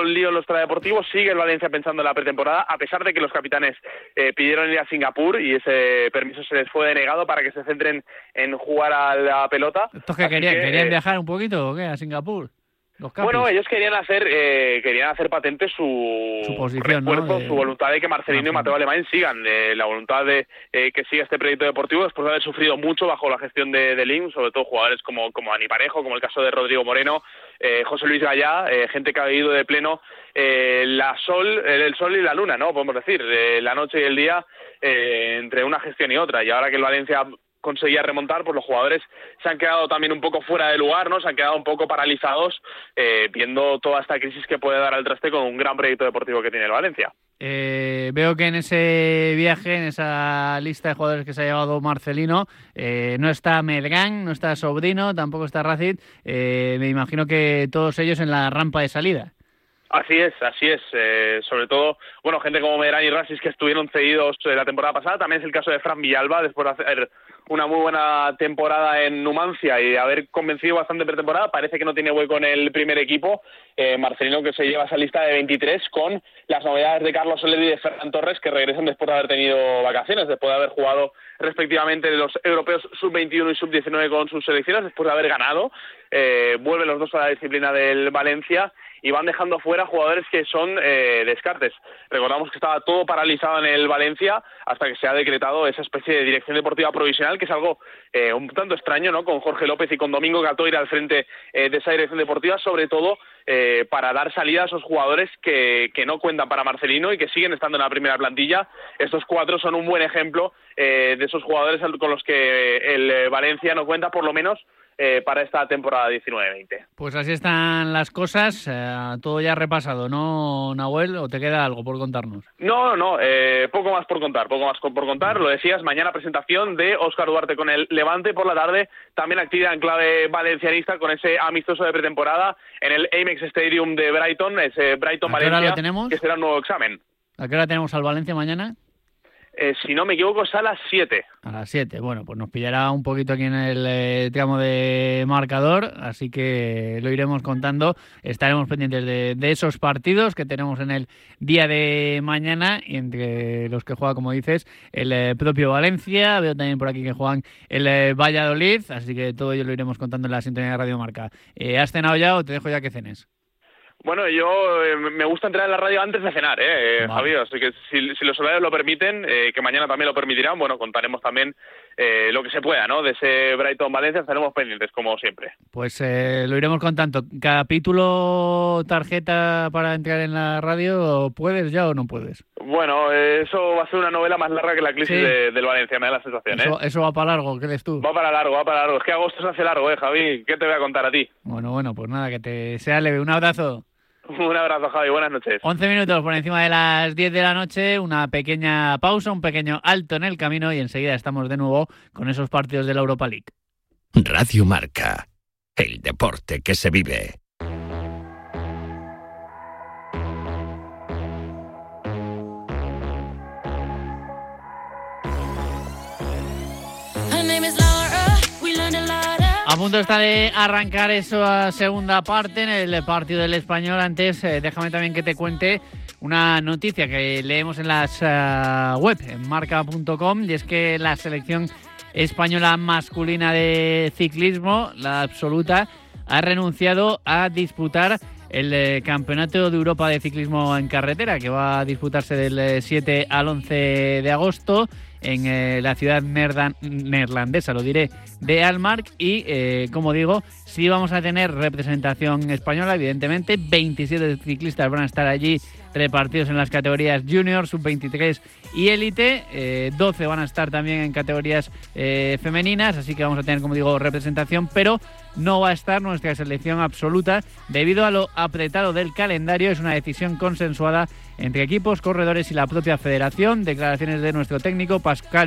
un lío en los extradeportivos. Sigue el Valencia pensando en la pretemporada, a pesar de que los capitanes pidieron ir a Singapur y ese permiso se les fue denegado para que se centren en jugar a la pelota. ¿Estos que querían viajar un poquito o qué a Singapur? Bueno, ellos querían hacer patente su posición, refuerzo, ¿no? su voluntad de que Marcelino y Mateo Alemán sigan, la voluntad de que siga este proyecto deportivo después de haber sufrido mucho bajo la gestión de Lim, sobre todo jugadores como Dani Parejo, como el caso de Rodrigo Moreno, José Luis Gallá, gente que ha vivido de pleno el sol y la luna, ¿no? Podemos decir, la noche y el día entre una gestión y otra, y ahora que el Valencia conseguía remontar, pues los jugadores se han quedado también un poco fuera de lugar, ¿no? Se han quedado un poco paralizados viendo toda esta crisis que puede dar al traste con un gran proyecto deportivo que tiene el Valencia. Veo que en ese viaje, en esa lista de jugadores que se ha llevado Marcelino, no está Melgán, no está Sobrino, tampoco está Racit. Me imagino que todos ellos en la rampa de salida. Así es. Sobre todo, bueno, gente como Medrano y Rasis que estuvieron cedidos la temporada pasada. También es el caso de Fran Villalba, después de hacer una muy buena temporada en Numancia y de haber convencido bastante pretemporada. Parece que no tiene hueco en el primer equipo. Marcelino, que se lleva esa lista de 23 con las novedades de Carlos Soler y de Ferran Torres, que regresan después de haber tenido vacaciones, después de haber jugado respectivamente los europeos sub-21 y sub-19 con sus selecciones, después de haber ganado. Vuelven los dos a la disciplina del Valencia y van dejando fuera jugadores que son descartes. Recordamos que estaba todo paralizado en el Valencia hasta que se ha decretado esa especie de dirección deportiva provisional, que es algo un tanto extraño, ¿no? Con Jorge López y con Domingo Catoira al frente de esa dirección deportiva, sobre todo para dar salida a esos jugadores que no cuentan para Marcelino y que siguen estando en la primera plantilla. Estos 4 son un buen ejemplo de esos jugadores con los que el Valencia no cuenta, por lo menos para esta temporada 19-20. Pues así están las cosas, todo ya repasado, ¿no, Nahuel? ¿O te queda algo por contarnos? No, poco más por contar, lo decías, mañana presentación de Óscar Duarte con el Levante, por la tarde también actividad en clave valencianista con ese amistoso de pretemporada en el Amex Stadium de Brighton, ese Brighton-Valencia, que será un nuevo examen. ¿A qué hora tenemos al Valencia mañana? Si no me equivoco, es a las 7. A las 7. Bueno, pues nos pillará un poquito aquí en el tramo de marcador, así que lo iremos contando. Estaremos pendientes de esos partidos que tenemos en el día de mañana, y entre los que juega, como dices, el propio Valencia. Veo también por aquí que juegan el Valladolid, así que todo ello lo iremos contando en la sintonía de Radio Marca. ¿Has cenado ya o te dejo ya que cenes? Bueno, yo me gusta entrar en la radio antes de cenar, vale. Javier, así que si los horarios lo permiten, que mañana también lo permitirán, bueno, contaremos también lo que se pueda, ¿no? De ese Brighton-Valencia estaremos pendientes, como siempre. Pues lo iremos contando. ¿Capítulo tarjeta para entrar en la radio? ¿Puedes ya o no puedes? Bueno, eso va a ser una novela más larga que la crisis del Valencia, me da la sensación, Eso va para largo, ¿qué crees tú? Va para largo. Es que agosto se hace largo, Javi. ¿Qué te voy a contar a ti? Bueno, pues nada, que te sea leve. Un abrazo. Un abrazo, Javi. Buenas noches. 11 minutos por encima de las 10 de la noche, una pequeña pausa, un pequeño alto en el camino y enseguida estamos de nuevo con esos partidos de la Europa League. Radio Marca, el deporte que se vive. A punto está de arrancar esa segunda parte en el partido del Español. Antes, déjame también que te cuente una noticia que leemos en las web, en marca.com, y es que la selección española masculina de ciclismo, la absoluta, ha renunciado a disputar el Campeonato de Europa de Ciclismo en Carretera, que va a disputarse del 7 al 11 de agosto en la ciudad neerlandesa, lo diré, de Alkmaar. Y, como digo, sí vamos a tener representación española, evidentemente. 27 ciclistas van a estar allí repartidos en las categorías Junior, Sub-23 y Élite. 12 van a estar también en categorías femeninas, así que vamos a tener, como digo, representación, pero no va a estar nuestra selección absoluta debido a lo apretado del calendario. Es una decisión consensuada entre equipos, corredores y la propia federación. Declaraciones de nuestro técnico Pascal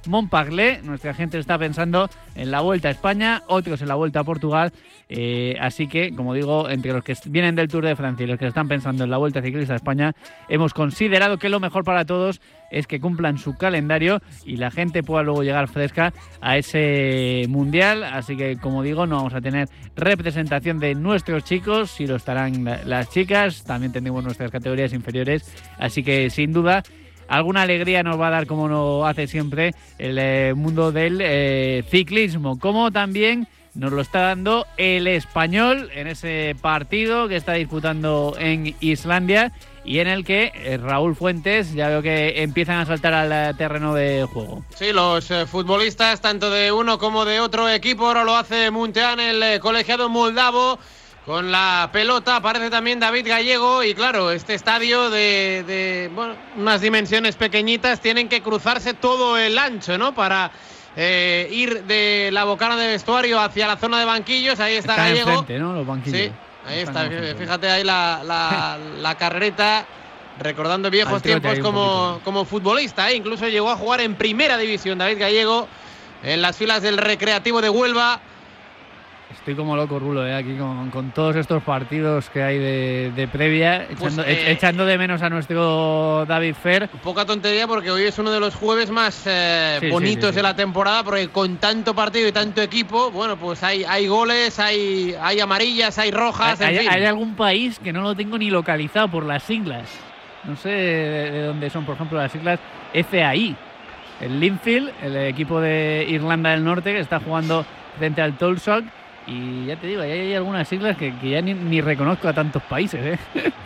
Montpellier. Nuestra gente está pensando en la Vuelta a España, otros en la Vuelta a Portugal. Así que, como digo, entre los que vienen del Tour de Francia y los que están pensando en la Vuelta Ciclista a España, hemos considerado que lo mejor para todos es que cumplan su calendario y la gente pueda luego llegar fresca a ese mundial. Así que, como digo, no vamos a tener representación de nuestros chicos, sí lo estarán las chicas, también tendremos nuestras categorías inferiores, así que sin duda alguna alegría nos va a dar, como lo hace siempre, el mundo del ciclismo, como también nos lo está dando el Español en ese partido que está disputando en Islandia y en el que Raúl Fuentes, ya veo que empiezan a saltar al terreno de juego. Sí, los futbolistas, tanto de uno como de otro equipo, ahora lo hace Muntean, el colegiado moldavo, con la pelota. Aparece también David Gallego y claro, este estadio de unas dimensiones pequeñitas, tienen que cruzarse todo el ancho, ¿no? Para ir de la bocana de vestuario hacia la zona de banquillos. Ahí está Gallego. Enfrente, ¿no? Los banquillos. Sí, ahí está. Fíjate ahí la carrereta, recordando viejos tiempos como futbolista. Incluso llegó a jugar en primera división David Gallego en las filas del Recreativo de Huelva. Estoy como loco, Rulo, aquí con todos estos partidos que hay de previa, echando de menos a nuestro David Fer. Poca tontería, porque hoy es uno de los jueves más bonitos de la temporada, porque con tanto partido y tanto equipo, bueno, pues hay goles, hay amarillas, hay rojas, en fin. Hay algún país que no lo tengo ni localizado por las siglas. No sé de dónde son, por ejemplo, las siglas FAI. El Linfield, el equipo de Irlanda del Norte, que está jugando frente al Tolsok. Y ya te digo, hay algunas siglas que ya ni reconozco a tantos países,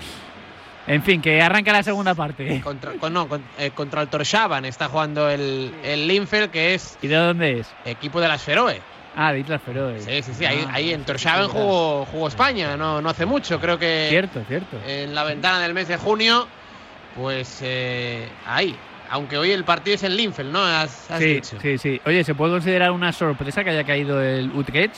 En fin, que arranca la segunda parte. Contra el Tórshavn está jugando el Linfield, que es... ¿Y de dónde es? Equipo de las Feroe. Ah, de Islas Feroe. Sí. Ahí en Tórshavn jugó España, no hace mucho, creo que... Cierto. En la ventana del mes de junio, pues ahí. Aunque hoy el partido es en Linfield, ¿no? Has dicho. Sí. Oye, ¿se puede considerar una sorpresa que haya caído el Utrecht?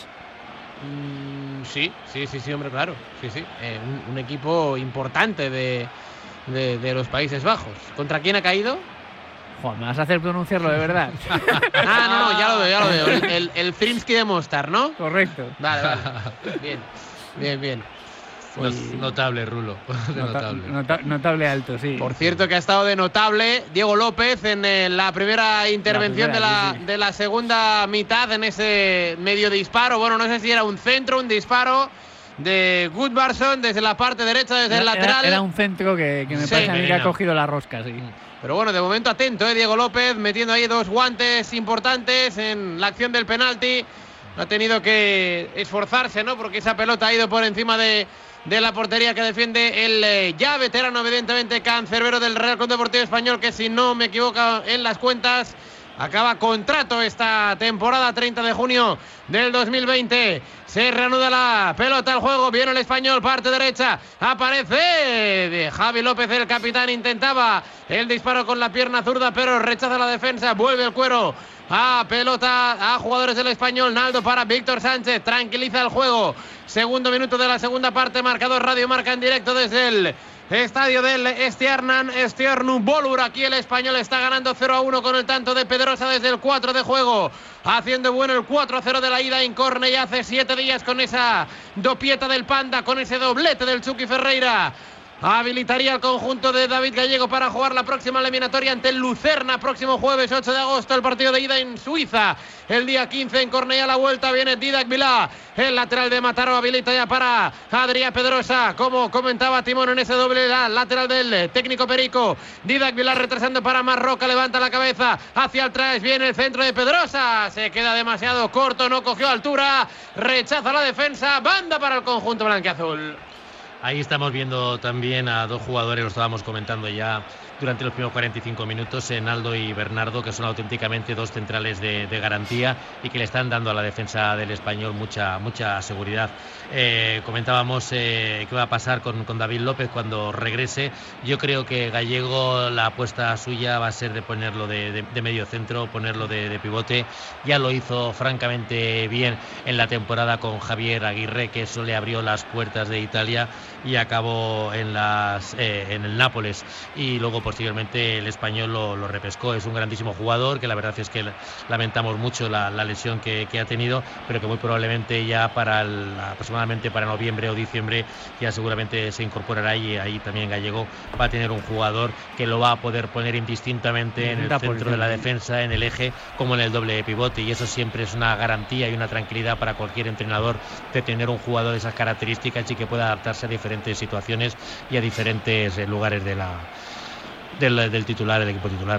Sí, hombre, claro. Sí. Un equipo importante de los Países Bajos. ¿Contra quién ha caído? Joder, me vas a hacer pronunciarlo de verdad. No, ya lo veo. El Zrinjski de Mostar, ¿no? Correcto. Vale. Bien. Pues notable, Rulo. Notable alto, sí. Por cierto, que ha estado de notable Diego López en la primera intervención de la segunda mitad, en ese medio disparo. Bueno, no sé si era un centro, un disparo de Goodbarson desde la parte derecha, desde el lateral. Era un centro que me parece a mí que ha cogido la rosca, sí. Pero bueno, de momento atento, Diego López, metiendo ahí dos guantes importantes en la acción del penalti. Ha tenido que esforzarse, ¿no? Porque esa pelota ha ido por encima de la portería que defiende el ya veterano, evidentemente, cancerbero del Real Club Deportivo Español, que, si no me equivoco en las cuentas, acaba contrato esta temporada, 30 de junio del 2020. Se reanuda la pelota al juego, viene el Español, parte derecha, aparece de Javi López, el capitán, intentaba el disparo con la pierna zurda, pero rechaza la defensa, vuelve el cuero a pelota a jugadores del Español. Naldo para Víctor Sánchez, tranquiliza el juego. Segundo minuto de la segunda parte, marcador Radio Marca en directo desde el estadio del Stjarnan Bolur. Aquí el Español está ganando 0-1 con el tanto de Pedrosa desde el 4 de juego, haciendo bueno el 4-0 de la ida en Cornellá hace 7 días, con esa dopieta del Panda, con ese doblete del Chucky Ferreira. Habilitaría al conjunto de David Gallego para jugar la próxima eliminatoria ante el Lucerna, próximo jueves 8 de agosto, el partido de ida en Suiza. El día 15 en Cornellá, la vuelta, viene Didac Vilá, el lateral de Mataró, habilita ya para Adrián Pedrosa, como comentaba Timón en ese doble lateral del técnico Perico. Didac Vilá retrasando para Marroca, levanta la cabeza hacia atrás, viene el centro de Pedrosa, se queda demasiado corto, no cogió altura, rechaza la defensa, banda para el conjunto blanquiazul. Ahí estamos viendo también a dos jugadores, lo estábamos comentando ya durante los primeros 45 minutos, Naldo y Bernardo, que son auténticamente dos centrales de garantía y que le están dando a la defensa del Español mucha seguridad. Comentábamos qué va a pasar con David López cuando regrese. Yo creo que Gallego, la apuesta suya va a ser de ponerlo de medio centro, ponerlo de pivote. Ya lo hizo francamente bien en la temporada con Javier Aguirre, que eso le abrió las puertas de Italia. y acabó en el Nápoles, y luego posteriormente el Español lo repescó. Es un grandísimo jugador, que la verdad es que lamentamos mucho la lesión que ha tenido, pero que muy probablemente ya aproximadamente para noviembre o diciembre ya seguramente se incorporará, y ahí también Gallego va a tener un jugador que lo va a poder poner indistintamente en el centro de la defensa, en el eje, como en el doble pivote, y eso siempre es una garantía y una tranquilidad para cualquier entrenador, de tener un jugador de esas características y que pueda adaptarse a diferentes situaciones y a diferentes lugares del titular, del equipo titular.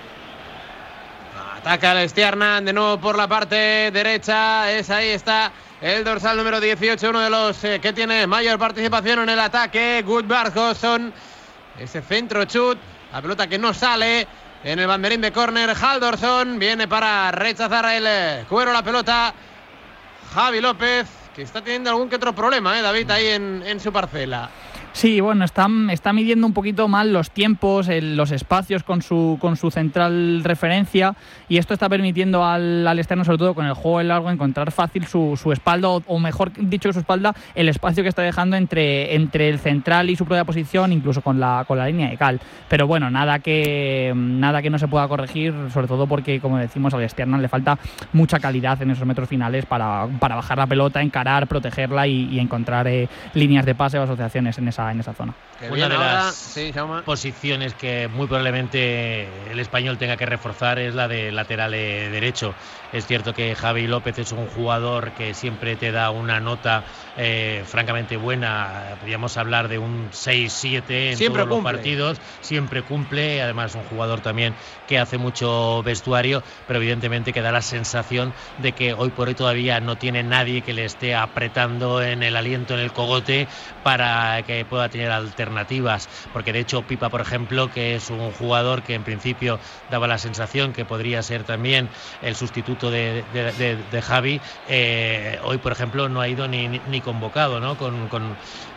Ataca el Stjarnan de nuevo por la parte derecha. Ahí está el dorsal número 18, uno de los que tiene mayor participación en el ataque, Gudbrandsson. Ese centro chut, la pelota que no sale en el banderín de córner. Haldorsson viene para rechazar el cuero la pelota. Javi López, que está teniendo algún que otro problema, David, ahí en su parcela. Sí, bueno, está midiendo un poquito mal los tiempos, los espacios con su central referencia, y esto está permitiendo al externo, sobre todo con el juego en largo, encontrar fácil su espalda, o mejor dicho que su espalda, el espacio que está dejando entre el central y su propia posición, incluso con la línea de cal. Pero bueno, nada que no se pueda corregir, sobre todo porque, como decimos, al Stjarnan le falta mucha calidad en esos metros finales para bajar la pelota, encarar, protegerla y encontrar líneas de pase o asociaciones en esa zona. Una de las posiciones que muy probablemente el Español tenga que reforzar es la de lateral derecho. Es cierto que Javi López es un jugador que siempre te da una nota francamente buena. Podríamos hablar de un 6-7 en siempre todos los partidos. Siempre cumple. Además, es un jugador también que hace mucho vestuario, pero evidentemente que da la sensación de que hoy por hoy todavía no tiene nadie que le esté apretando en el aliento, en el cogote, para que pueda tener alternativas, porque de hecho Pipa, por ejemplo, que es un jugador que en principio daba la sensación que podría ser también el sustituto de Javi, hoy por ejemplo no ha ido ni convocado, ¿no? con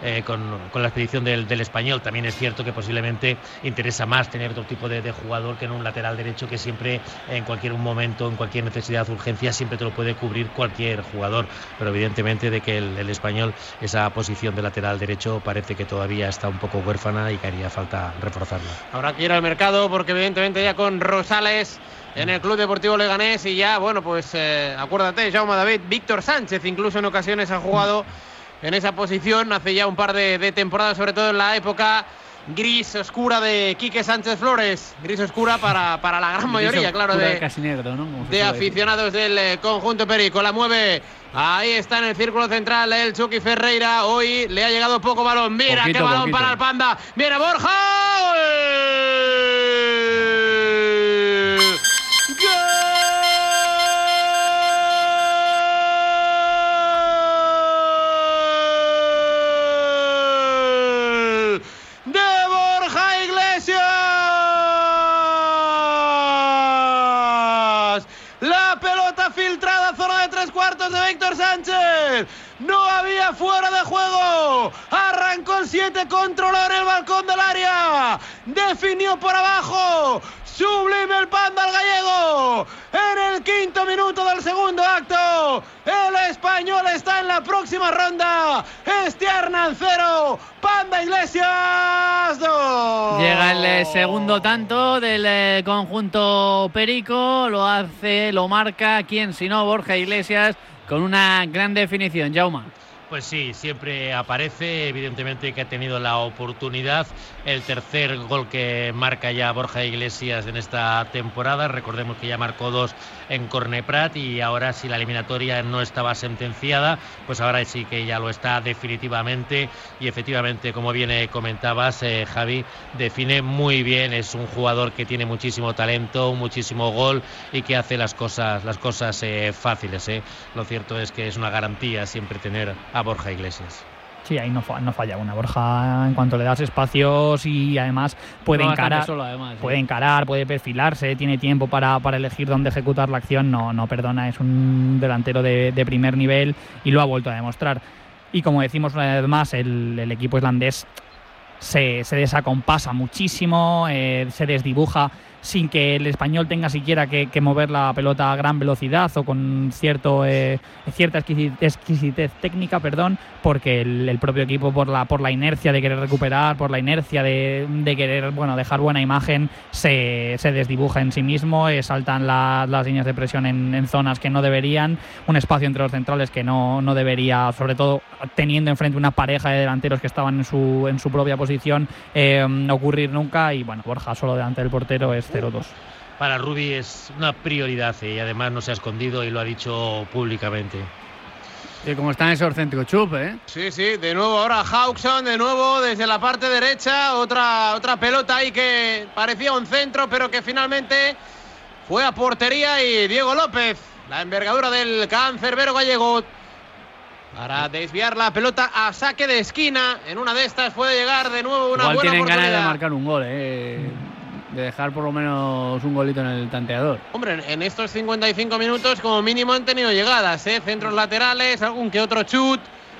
la expedición del Español. También es cierto que posiblemente interesa más tener otro tipo de jugador que en un lateral derecho, que siempre en cualquier momento, en cualquier necesidad, urgencia, siempre te lo puede cubrir cualquier jugador, pero evidentemente de que el Español, esa posición de lateral derecho parece que todavía está un poco huérfana y que haría falta reforzarla. Habrá que ir al mercado, porque evidentemente ya con Rosales en el Club Deportivo Leganés, y ya, bueno, pues acuérdate, Jaume, David, Víctor Sánchez incluso en ocasiones ha jugado en esa posición hace ya un par de temporadas, sobre todo en la época gris oscura de Quique Sánchez Flores. Gris oscura para la gran mayoría, claro, casi negro, ¿no? de aficionados del conjunto perico. La mueve, ahí está en el círculo central el Chucky Ferreira. Hoy le ha llegado poco balón. Mira qué balón para el Panda. Viene Borja. De Víctor Sánchez, no había fuera de juego, arrancó el 7, controló en el balcón del área, definió por abajo, sublime el Panda al gallego. En el 5º minuto del segundo acto, el Español está en la próxima ronda. Stjarnan 0, Panda Iglesias 2. Llega el segundo tanto del conjunto perico, lo marca, ¿quién sino? Borja Iglesias, con una gran definición. Jaume. Pues sí, siempre aparece, evidentemente que ha tenido la oportunidad. El tercer gol que marca ya Borja Iglesias en esta temporada. Recordemos que ya marcó 2 en Corneprat, y ahora, si la eliminatoria no estaba sentenciada, pues ahora sí que ya lo está definitivamente. Y efectivamente, como bien comentabas, Javi, define muy bien. Es un jugador que tiene muchísimo talento, muchísimo gol, y que hace las cosas fáciles. Lo cierto es que es una garantía siempre tener a Borja Iglesias. Sí, ahí no falla una. Borja, en cuanto le das espacios, y además puede encarar, solo, además, puede encarar, puede perfilarse, tiene tiempo para elegir dónde ejecutar la acción, no perdona. Es un delantero de primer nivel, y lo ha vuelto a demostrar. Y como decimos una vez más, el equipo islandés se desacompasa muchísimo, se desdibuja sin que el Español tenga siquiera que mover la pelota a gran velocidad o con cierta exquisitez técnica, porque el propio equipo por la inercia de querer recuperar, por la inercia de querer dejar buena imagen, se desdibuja en sí mismo, saltan las líneas de presión en zonas que no deberían, un espacio entre los centrales que no debería, sobre todo teniendo enfrente una pareja de delanteros que estaban en su propia posición, ocurrir nunca. Y Borja solo delante del portero es 0-2. Para Rubi es una prioridad y además no se ha escondido y lo ha dicho públicamente. Y como está en ese céntrico Chup, ¿eh? Sí, de nuevo ahora Hawkson, de nuevo desde la parte derecha, otra pelota ahí que parecía un centro, pero que finalmente fue a portería, y Diego López, la envergadura del cancerbero gallego, para desviar la pelota a saque de esquina. En una de estas puede llegar de nuevo una buena oportunidad. Igual tienen ganas de marcar un gol, de dejar por lo menos un golito en el tanteador. Hombre, en estos 55 minutos como mínimo han tenido llegadas, centros laterales, algún que otro chut.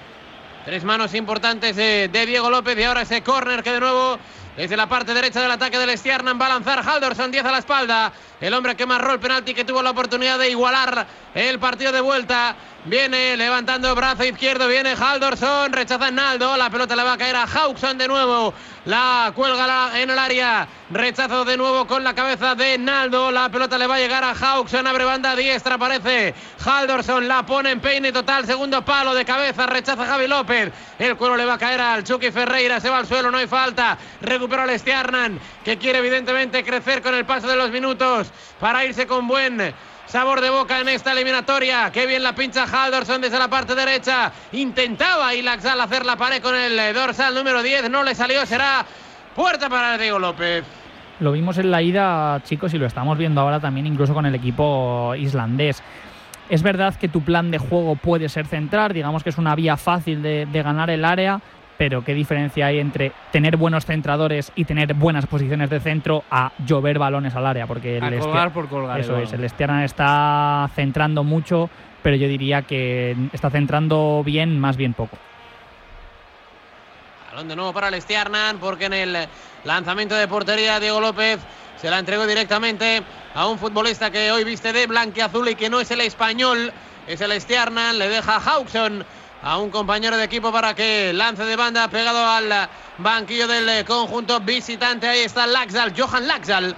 3 manos importantes de Diego López, y ahora ese córner que de nuevo desde la parte derecha del ataque del Stjarnan va a lanzar Haldorsson, 10 a la espalda. El hombre que marró el penalti, que tuvo la oportunidad de igualar el partido de vuelta. Viene levantando brazo izquierdo, viene Haldorsson, rechaza Naldo, la pelota le va a caer a Hawkson de nuevo, la cuelga en el área, rechazo de nuevo con la cabeza de Naldo, la pelota le va a llegar a Hawkson, abre banda diestra, aparece Haldorsson, la pone en peine total, segundo palo de cabeza, rechaza Javi López, el cuero le va a caer al Chucky Ferreira, se va al suelo, no hay falta, recupera el Stjarnan, que quiere evidentemente crecer con el paso de los minutos para irse con buen sabor de boca en esta eliminatoria. Qué bien la pincha Haldorsson desde la parte derecha. Intentaba Ilaxal hacer la pared con el dorsal número 10. No le salió. Será puerta para Diego López. Lo vimos en la ida, chicos, y lo estamos viendo ahora también incluso con el equipo islandés. Es verdad que tu plan de juego puede ser centrar. Digamos que es una vía fácil de ganar el área. Pero qué diferencia hay entre tener buenos centradores y tener buenas posiciones de centro a llover balones al área, porque colgar por colgar. Eso es, el Stjarnan está centrando mucho, pero yo diría que está centrando bien, más bien poco. Balón de nuevo para el Stjarnan, porque en el lanzamiento de portería Diego López se la entregó directamente a un futbolista que hoy viste de blanquiazul y que no es el español, es el Stjarnan. Le deja Hawkson a un compañero de equipo para que lance de banda, pegado al banquillo del conjunto visitante. Ahí está Laxdal, Johan Laxdal,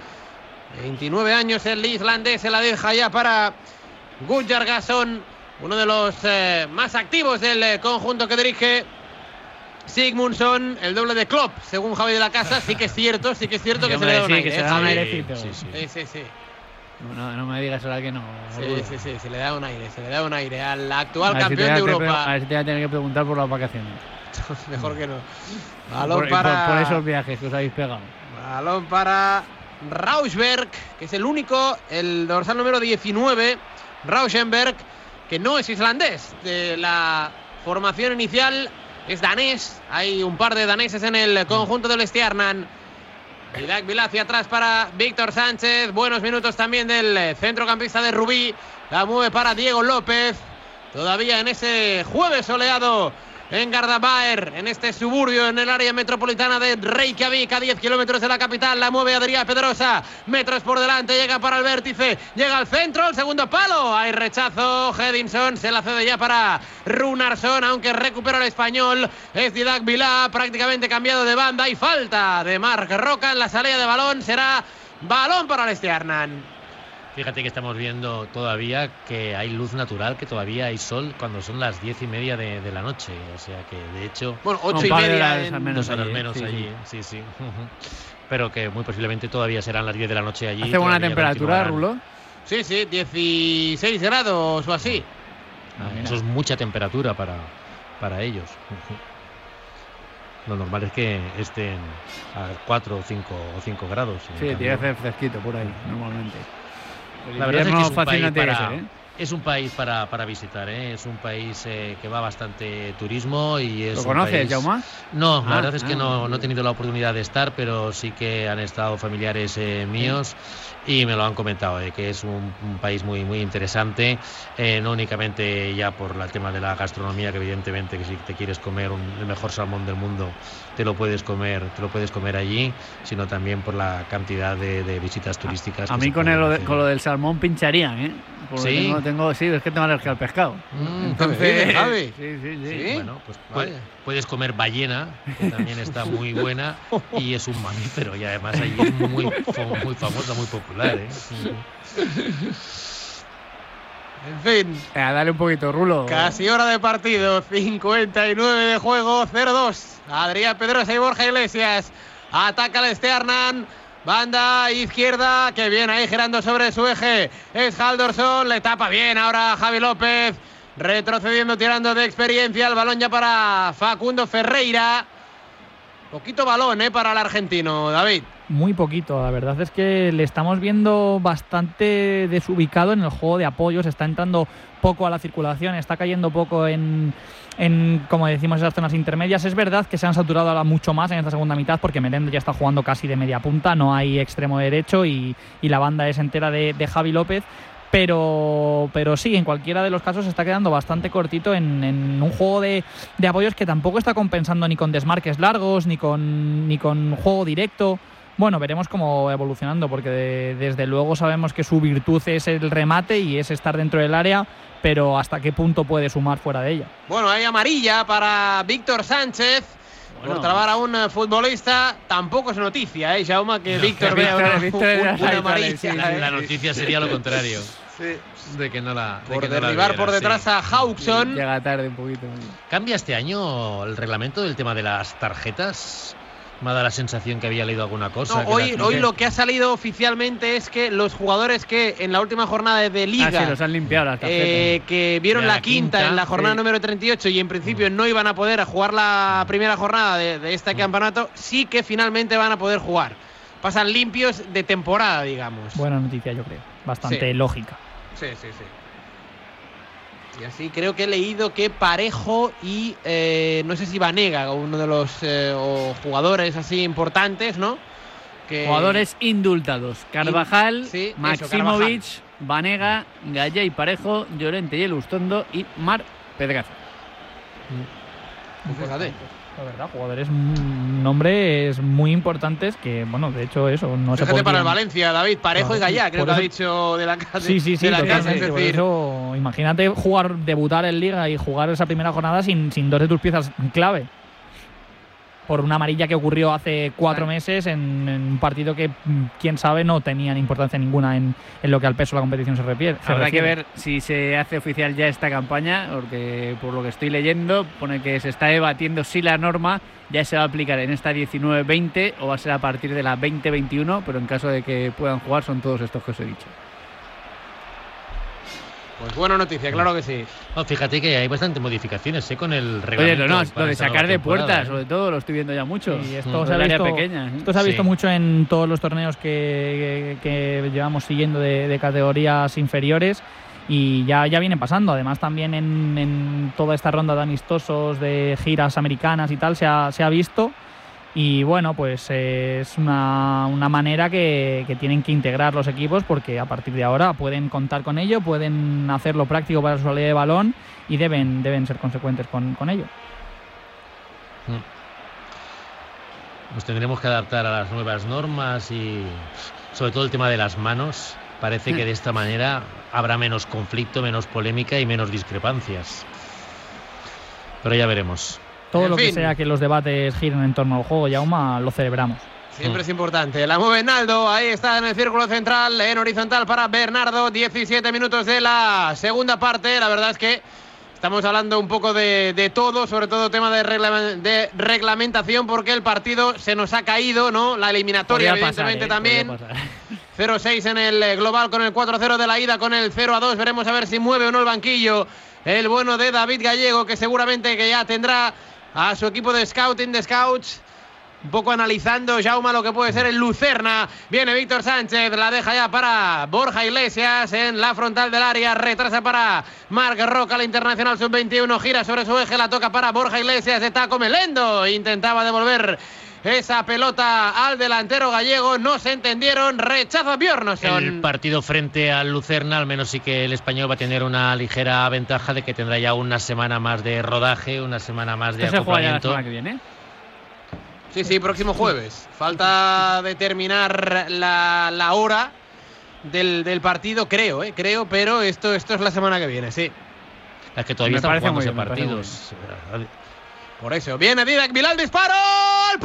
29 años, el islandés, se la deja ya para Gudjargason, uno de los más activos del conjunto que dirige Sigmundsson, el doble de Klopp, según Javi de la Casa. Sí que es cierto que se le da un aire. Que se da un airecito. Sí. No me digas ahora que no. Sí, se le da un aire al actual campeón de Europa. A ver si te voy a tener que preguntar por las vacaciones. Mejor que no. Balón por esos viajes que os habéis pegado. Balón para Rausberg, que es el único, el dorsal número 19, Rauschenberg, que no es islandés. De la formación inicial es danés. Hay un par de daneses en el conjunto del Stjarnan. Didac Vilá hacia atrás para Víctor Sánchez. Buenos minutos también del centrocampista de Rubí. La mueve para Diego López. Todavía en ese jueves soleado en Gardabaer, en este suburbio, en el área metropolitana de Reykjavik, a 10 kilómetros de la capital. La mueve Adrià Pedrosa, metros por delante, llega para el vértice, llega al centro, el segundo palo, hay rechazo. Hedinson se la cede ya para Runarsson, aunque recupera el español. Es Didac Vilá, prácticamente cambiado de banda, y falta de Marc Roca en la salida de balón. Será balón para el Stjarnan. Fíjate que estamos viendo todavía que hay luz natural, que todavía hay sol cuando son las 10:30 de la noche. O sea que, de hecho... Bueno, 8:30 al menos allí. Sí. Pero que muy posiblemente todavía serán las 10 de la noche allí. ¿Hace buena temperatura, Rulo? Sí, 16 grados o así. Eso es mucha temperatura para ellos. Lo normal es que estén a 4 o 5 grados. Sí, tiene que hacer fresquito por ahí, normalmente. La verdad es que es un fácil país no tiene que ser, ¿eh? Es un país para visitar, ¿eh? Es un país que va bastante turismo y es. ¿Lo conoces, país... Jaume? No, la verdad es que no he tenido la oportunidad de estar, pero sí que han estado familiares míos y me lo han comentado, que es un país muy interesante, no únicamente ya por el tema de la gastronomía, que evidentemente que si te quieres comer el mejor salmón del mundo te lo puedes comer allí, sino también por la cantidad de visitas turísticas. A mí con lo del salmón pincharían, ¿eh? Porque sí, es que tengo alergia al pescado. Entonces, Javi. Sí. Bueno, pues puedes comer ballena, que también está muy buena y es un mamífero y además allí es muy famosa, muy popular, ¿eh? En fin. Dale un poquito, Rulo. Casi hora de partido, 59 de juego, 0-2. Adrián Pedrosa y Borja Iglesias. Ataca el Stjarnan. Banda izquierda, que viene ahí girando sobre su eje. Es Haldorsson, le tapa bien ahora Javi López. Retrocediendo, tirando de experiencia. El balón ya para Facundo Ferreira. Poquito balón, para el argentino, David. Muy poquito, la verdad es que le estamos viendo bastante desubicado en el juego de apoyos. Está entrando poco a la circulación, está cayendo poco en como decimos, esas zonas intermedias. Es verdad que se han saturado ahora mucho más en esta segunda mitad porque Merende ya está jugando casi de media punta, no hay extremo derecho y la banda es entera de Javi López. Pero sí, en cualquiera de los casos se está quedando bastante cortito en un juego de apoyos que tampoco está compensando ni con desmarques largos, ni con juego directo. Bueno, veremos cómo va evolucionando, porque desde luego sabemos que su virtud es el remate y es estar dentro del área, pero hasta qué punto puede sumar fuera de ella. Bueno, hay amarilla para Víctor Sánchez. Por trabar a un futbolista. Tampoco es noticia, Jaume, que Víctor vea una amarilla. La noticia sería lo contrario. Sí. De que no la por derribar por detrás a Hauksson. Llega tarde un poquito. ¿Cambia este año el reglamento del tema de las tarjetas? Me ha dado la sensación que había leído alguna cosa. No, hoy lo que ha salido oficialmente es que los jugadores que en la última jornada de Liga sí, los han limpiado las tarjetas. Que vieron la quinta en la jornada número 38 y en principio no iban a poder jugar la primera jornada de este campeonato, sí que finalmente van a poder jugar. Pasan limpios de temporada, digamos. Buena noticia, yo creo. Bastante lógica. Sí. Y así creo que he leído que Parejo y no sé si Vanega, uno de los jugadores así importantes, ¿no? Jugadores indultados. Carvajal, sí, Maximovic, Vanega, Galley Parejo, Llorente y Elustondo y Mar Pedraza. Fíjate. La verdad, jugadores, nombres muy importantes que, bueno, de hecho eso no se puede. Para el Valencia, David, Parejo y Gallá, creo que ha dicho de la casa. Sí, totalmente. Por eso, imagínate debutar en Liga y jugar esa primera jornada sin dos de tus piezas clave. Por una amarilla que ocurrió hace 4 meses en un partido que, quién sabe, no tenían importancia ninguna en lo que al peso de la competición se refiere. Habrá que ver si se hace oficial ya esta campaña, porque por lo que estoy leyendo pone que se está debatiendo si la norma ya se va a aplicar en esta 19-20 o va a ser a partir de la 20-21, pero en caso de que puedan jugar son todos estos que os he dicho. Pues buena noticia, claro que sí. No, fíjate que hay bastantes modificaciones con el reglamento. Oye, lo de sacar de puertas, sobre todo, lo estoy viendo ya mucho. Y esto se ha visto mucho en todos los torneos que llevamos siguiendo de categorías inferiores y ya viene pasando. Además, también en toda esta ronda de amistosos, de giras americanas y tal, se ha visto. Y bueno, pues es una manera que tienen que integrar los equipos, porque a partir de ahora pueden contar con ello, pueden hacerlo práctico para su salida de balón y deben ser consecuentes con ello. Nos tendremos que adaptar a las nuevas normas y sobre todo el tema de las manos. Parece que de esta manera habrá menos conflicto, menos polémica y menos discrepancias. Pero ya veremos. Todo lo que sea que los debates giren en torno al juego, Jaume, lo celebramos. Siempre es importante. La mueve Naldo, ahí está en el círculo central, en horizontal para Bernardo. 17 minutos de la segunda parte. La verdad es que estamos hablando un poco de todo, sobre todo tema de reglamentación, porque el partido se nos ha caído, ¿no? La eliminatoria, evidentemente, también. 0-6 en el global con el 4-0 de la ida, con el 0-2. Veremos a ver si mueve o no el banquillo el bueno de David Gallego, que seguramente que ya tendrá a su equipo de scouting, de scouts un poco analizando Jaume lo que puede ser el Lucerna. Viene Víctor Sánchez, la deja ya para Borja Iglesias en la frontal del área, retrasa para Marc Roca, el internacional sub-21, gira sobre su eje, la toca para Borja Iglesias, está Melendo, intentaba devolver esa pelota al delantero gallego, no se entendieron, rechaza Björnsson. El partido frente al Lucerna, al menos sí que el español va a tener una ligera ventaja de que tendrá ya una semana más de rodaje, una semana más de acoplamiento. ¿Se juega ya la semana que viene? Sí, próximo jueves. Falta determinar la hora del partido, creo, pero esto es la semana que viene, sí. Es que todavía están jugándose partidos. Por eso, viene Didac Bilal, disparo, ¡al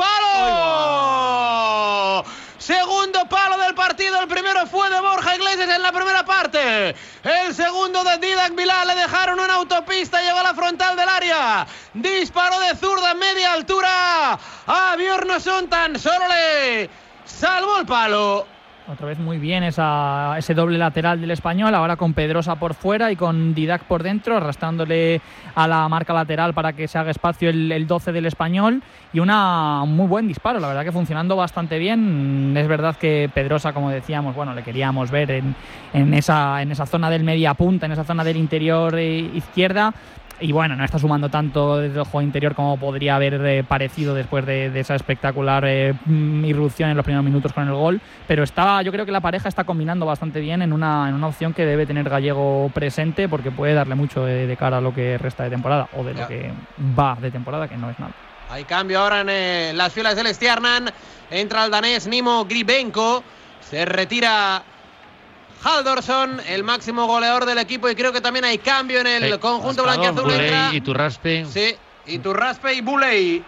palo! Segundo palo del partido, el primero fue de Borja Iglesias en la primera parte. El segundo de Didac Bilal, le dejaron una autopista, llegó a la frontal del área. Disparo de zurda, media altura. A Björnsson tan solo le salvó el palo. Otra vez muy bien ese doble lateral del español, ahora con Pedrosa por fuera y con Didac por dentro, arrastrándole a la marca lateral para que se haga espacio el 12 del español, y un muy buen disparo, la verdad que funcionando bastante bien. Es verdad que Pedrosa, como decíamos, bueno, le queríamos ver en esa zona del media punta, en esa zona del interior izquierda. Y bueno, no está sumando tanto desde el juego interior como podría haber parecido después de esa espectacular irrupción en los primeros minutos con el gol. Pero yo creo que la pareja está combinando bastante bien en una opción que debe tener Gallego presente, porque puede darle mucho de cara a lo que resta de temporada, o de lo que va de temporada, que no es nada. Hay cambio ahora en las filas del Stjarnan. Entra el danés Nimo Gribenko. Se retira Haldorsson, el máximo goleador del equipo, y creo que también hay cambio en el conjunto blanquiazul. Bouley, Iturraspe. Sí, Iturraspe y Bouley.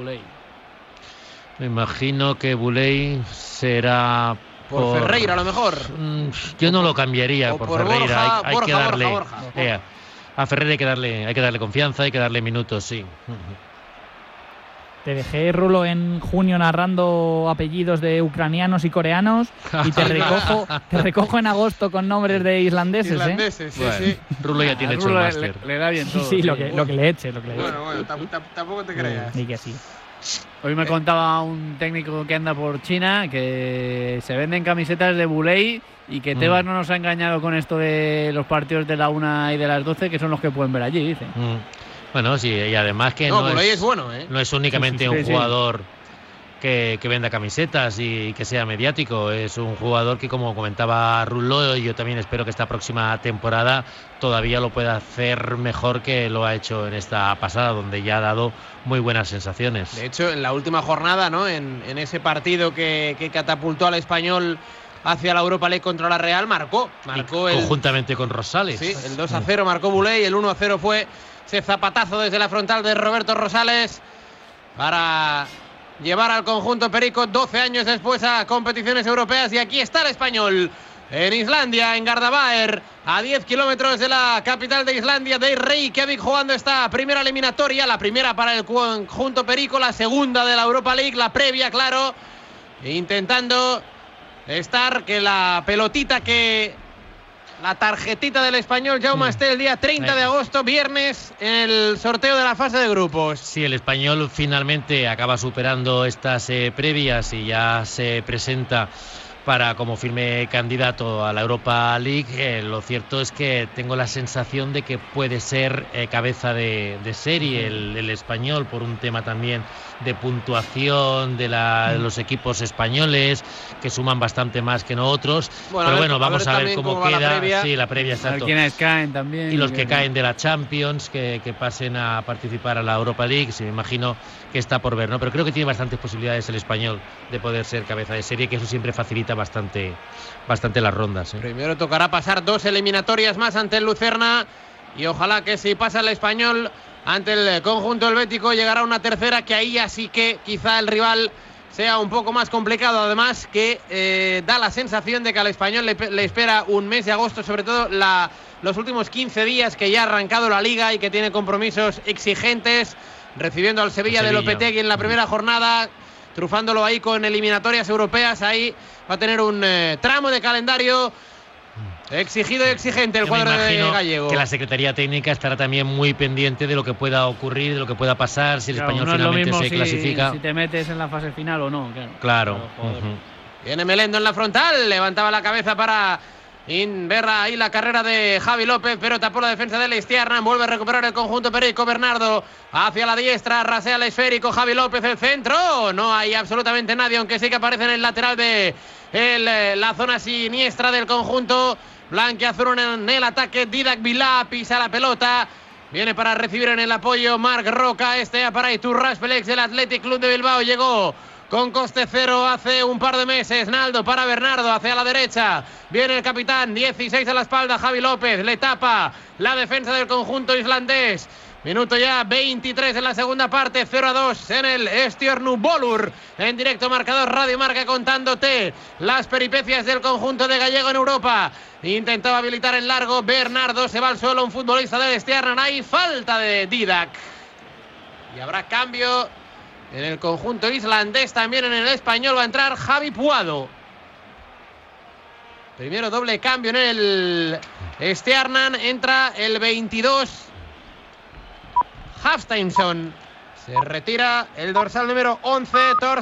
Me imagino que Bouley será por Ferreira, a lo mejor. Yo no lo cambiaría por Ferreira. Borja, hay que darle Borja. a Ferreira hay que darle confianza, hay que darle minutos, sí. Te dejé, Rulo, en junio narrando apellidos de ucranianos y coreanos, y te recojo en agosto con nombres de islandeses. Sí. Rulo ya tiene hecho el máster. Le da bien todo. Sí, lo que le eche. Bueno, tampoco te creas. Y que sí. Hoy me contaba un técnico que anda por China que se venden camisetas de Bouley y que Tebas no nos ha engañado con esto de los partidos de la 1 y de las 12, que son los que pueden ver allí, dice. Bueno, sí, y además que no es bueno, ¿eh? No es únicamente un jugador que venda camisetas y que sea mediático, es un jugador que, como comentaba Rulo, yo también espero que esta próxima temporada todavía lo pueda hacer mejor que lo ha hecho en esta pasada, donde ya ha dado muy buenas sensaciones. De hecho, en la última jornada, ¿no? En ese partido que catapultó al Español hacia la Europa League contra la Real, marcó conjuntamente con Rosales. Sí, el 2-0 marcó Bouley, el 1-0 fue ese zapatazo desde la frontal de Roberto Rosales para llevar al conjunto perico 12 años después a competiciones europeas. Y aquí está el español en Islandia, en Gardabaer, a 10 kilómetros de la capital de Islandia, de Reykjavik, jugando esta primera eliminatoria, la primera para el conjunto perico, la segunda de la Europa League, la previa, claro, intentando estar que la pelotita la tarjetita del español Jaume esté el día 30 de agosto, viernes, en el sorteo de la fase de grupos. Sí, el español finalmente acaba superando estas previas y ya se presenta como firme candidato a la Europa League. Lo cierto es que tengo la sensación de que puede ser cabeza de serie el español, por un tema también de puntuación de los equipos españoles, que suman bastante más que no otros. Pero bueno, vamos a ver cómo queda. Sí, la previa, exacto. Quienes caen también. Y los que caen de la Champions, que pasen a participar a la Europa League, sí, me imagino que está por ver, ¿no? Pero creo que tiene bastantes posibilidades el español de poder ser cabeza de serie, que eso siempre facilita bastante las rondas. Primero tocará pasar 2 eliminatorias más ante el Lucerna, y ojalá que si pasa el español ante el conjunto helvético llegará una tercera, que ahí así que quizá el rival sea un poco más complicado. Además que da la sensación de que al español le espera un mes de agosto, sobre todo los últimos 15 días, que ya ha arrancado la liga y que tiene compromisos exigentes, recibiendo al Sevilla de Lopetegui en la primera jornada, trufándolo ahí con eliminatorias europeas. Ahí va a tener un tramo de calendario Exigido y exigente el cuadro de Gallego. Que la Secretaría Técnica estará también muy pendiente de lo que pueda ocurrir, de lo que pueda pasar, si el español finalmente se clasifica. Si te metes en la fase final o no. Claro. Viene Melendo en la frontal, levantaba la cabeza para ver ahí la carrera de Javi López, pero tapó la defensa del Estiarnan. Vuelve a recuperar el conjunto perico. Bernardo hacia la diestra, rasea el esférico. Javi López, el centro. No hay absolutamente nadie, aunque sí que aparece en el lateral de la zona siniestra del conjunto blanquiazul en el ataque. Didac Vilá pisa la pelota. Viene para recibir en el apoyo Marc Roca. Para Iturraspe Pelex del Athletic Club de Bilbao. Llegó con coste cero hace un par de meses. Naldo para Bernardo hacia la derecha. Viene el capitán, 16 a la espalda. Javi López le tapa la defensa del conjunto islandés. Minuto ya 23 en la segunda parte, 0-2 en el Stjörnubolur. En directo marcador Radio Marca, contándote las peripecias del conjunto de Gallego en Europa. Intentaba habilitar en largo Bernardo, se va al suelo un futbolista del Stjarnan. Hay falta de Didac. Y habrá cambio en el conjunto islandés. También en el español va a entrar Javi Puado. Primero doble cambio en el Stjarnan. Entra el 22 Hafsteinsson. Se retira el dorsal número 11,